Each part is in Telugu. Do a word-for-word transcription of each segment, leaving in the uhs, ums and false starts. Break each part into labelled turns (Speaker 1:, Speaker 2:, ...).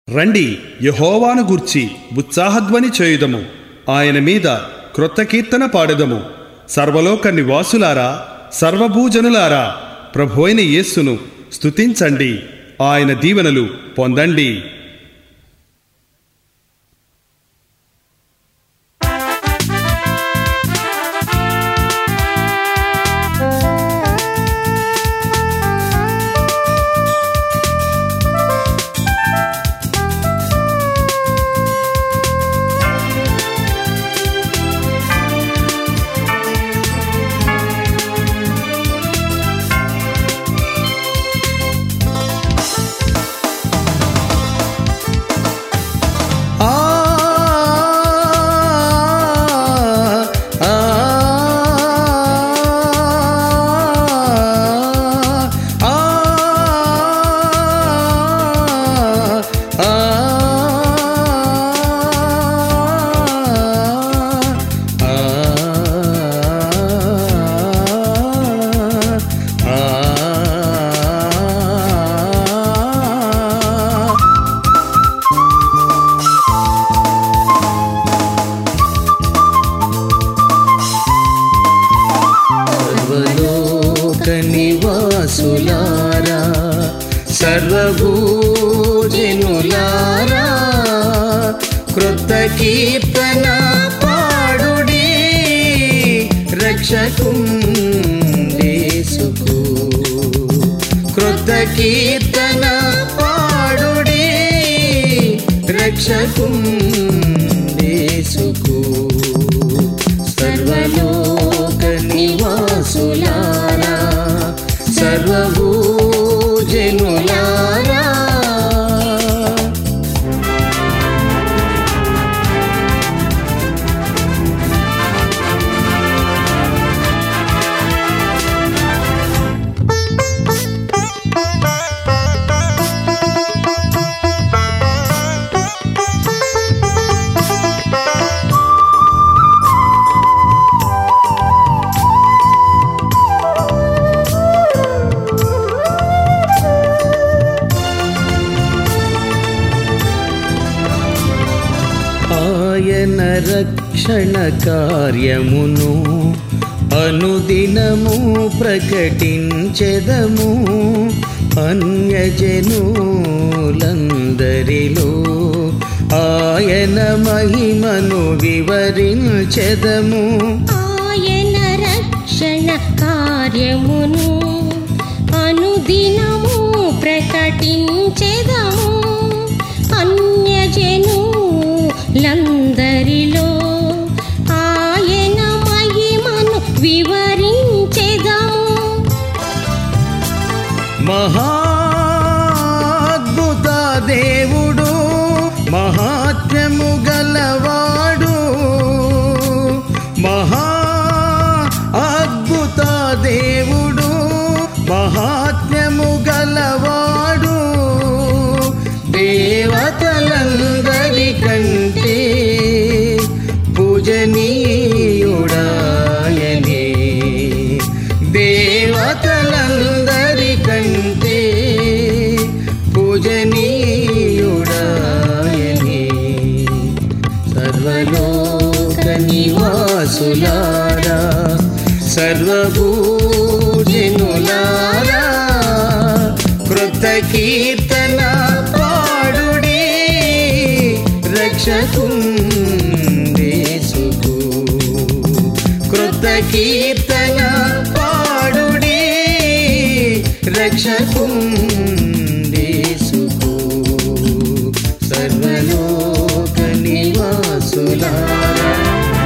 Speaker 1: రండి, యెహోవాను గూర్చి ఉత్సాహధ్వని చేయుదము, ఆయన మీద క్రొత్త కీర్తన పాడెదము. సర్వలోక నివాసులారా, సర్వభూజనులారా, ప్రభువైన యేసును స్తుతించండి, ఆయన దీవెనలు పొందండి.
Speaker 2: నివాసులారా, సర్వభూజనులారా, క్రొత్త కీర్తన పాడుడి రక్షకుండేసుకు. క్రొత్త కీర్తన పాడుడి రక్షకుండేసుకు. సర్వలోక నివాసులారా, సర్వభూజనులారా, ఆయన రక్షణ కార్యమును అనుదినము ప్రకటించెదము. అన్యజనులందరిలో ఆయన మహిమను వివరించెదము.
Speaker 3: ఆయన రక్షణ కార్యమును అనుదినము ప్రకటించెదము. అన్యజనులందరిలో ఆయన మహిమను వివరించెదము.
Speaker 2: మహాద్భుత దేవుడు, మహాత్మ్యము గలవాడు, మహా అద్భుత దేవుడు, మహాత్మ్యము గలవాడు, దేవతలందరి కంటే పూజనీయుడాయనే. దేవతలందరి కంటే పూజనీయుడాయనే. సర్వలోక నివాసులారా, సర్వభూజనులారా, క్రొత్త కీర్తన పాడుడి రక్షకుండేసుకు. క్రొత్త కీర్తన పాడుడి రక్షకుండేసుకు. సర్వలోక నివాసులారా,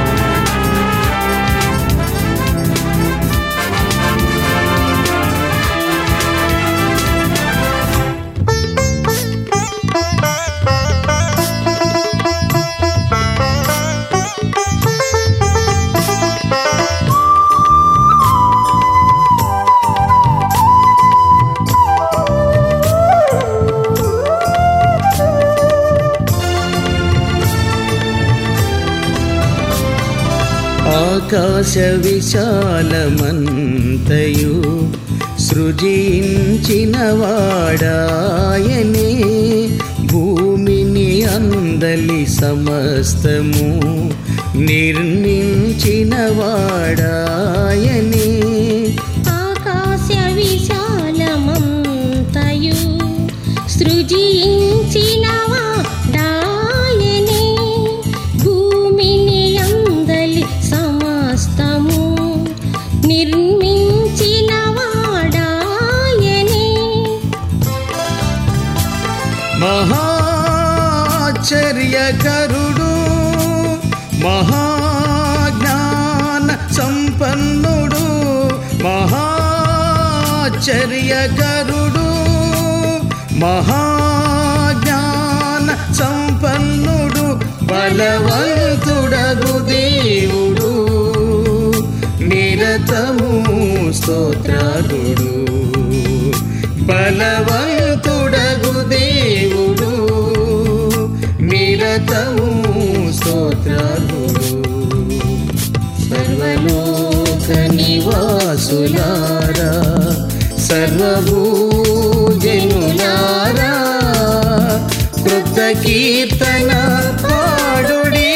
Speaker 2: ఆకాశ విశాలమంతయు సృజించిన వాడాయనే. భూమి అందలి సమస్తము నిర్మించిన వాడాయనే.
Speaker 3: ఆకాశ విశాలమంతయు సృజించిన వాడాయనే. భూమిని అందలి సమస్తము నిర్మించిన వాడాయనే.
Speaker 2: మహాచర్యకరుడు మహాజ్ఞాన సంపన్నుడు. మహాచర్యకరుడు మహాజ్ఞాన సంపన్నుడు. బలవంతుడగు దేవుడు నిరతము స్తోత్రార్హుడు. బలవంతుడగు దేవుడు నిరతము స్తోత్రార్హుడు. సర్వలోక నివాసులారా సర్వభూజనులారా కృత కీర్తన పాడుడి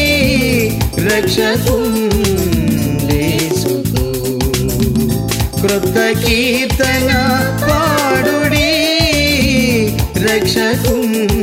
Speaker 2: రక్షకుండేసుకు. కృత కీర్తన పాడుడి రక్షకుం